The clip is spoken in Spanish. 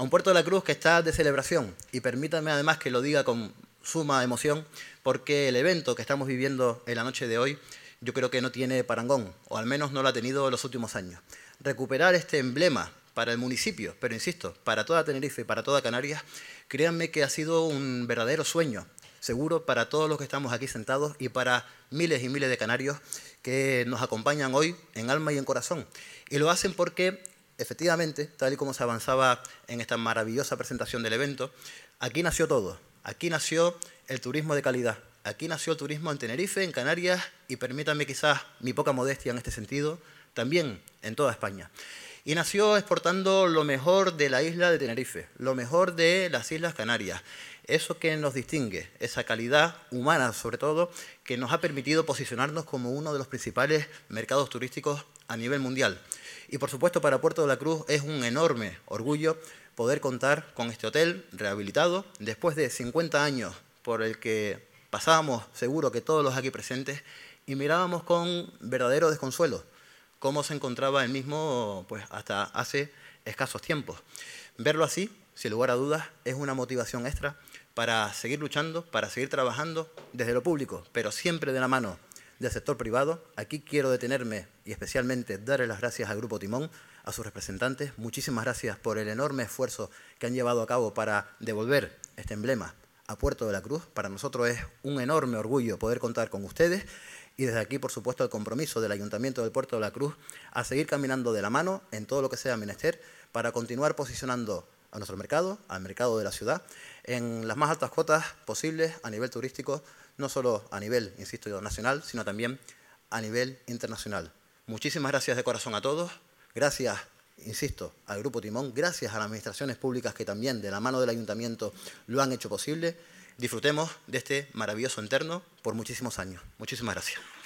A un Puerto de la Cruz que está de celebración, y permítanme además que lo diga con suma emoción, porque el evento que estamos viviendo en la noche de hoy yo creo que no tiene parangón, o al menos no lo ha tenido en los últimos años. Recuperar este emblema para el municipio, pero insisto, para toda Tenerife y para toda Canarias, créanme que ha sido un verdadero sueño, seguro para todos los que estamos aquí sentados y para miles y miles de canarios que nos acompañan hoy en alma y en corazón. Y lo hacen porque, efectivamente, tal y como se avanzaba en esta maravillosa presentación del evento, aquí nació todo. Aquí nació el turismo de calidad. Aquí nació el turismo en Tenerife, en Canarias y, permítanme quizás mi poca modestia en este sentido, también en toda España. Y nació exportando lo mejor de la isla de Tenerife, lo mejor de las Islas Canarias, eso que nos distingue, esa calidad humana sobre todo, que nos ha permitido posicionarnos como uno de los principales mercados turísticos a nivel mundial. Y por supuesto para Puerto de la Cruz es un enorme orgullo poder contar con este hotel rehabilitado después de 50 años por el que pasábamos seguro que todos los aquí presentes y mirábamos con verdadero desconsuelo cómo se encontraba el mismo pues, hasta hace escasos tiempos. Verlo así, sin lugar a dudas, es una motivación extra para seguir luchando, para seguir trabajando desde lo público, pero siempre de la mano del sector privado. Aquí quiero detenerme y especialmente darle las gracias al Grupo Timón, a sus representantes. Muchísimas gracias por el enorme esfuerzo que han llevado a cabo para devolver este emblema a Puerto de la Cruz. Para nosotros es un enorme orgullo poder contar con ustedes y desde aquí, por supuesto, el compromiso del Ayuntamiento del Puerto de la Cruz a seguir caminando de la mano en todo lo que sea menester para continuar posicionando a nuestro mercado, al mercado de la ciudad, en las más altas cotas posibles a nivel turístico, no solo a nivel, insisto, nacional, sino también a nivel internacional. Muchísimas gracias de corazón a todos. Gracias, insisto, al Grupo Timón, gracias a las administraciones públicas que también de la mano del Ayuntamiento lo han hecho posible. Disfrutemos de este maravilloso entorno por muchísimos años. Muchísimas gracias.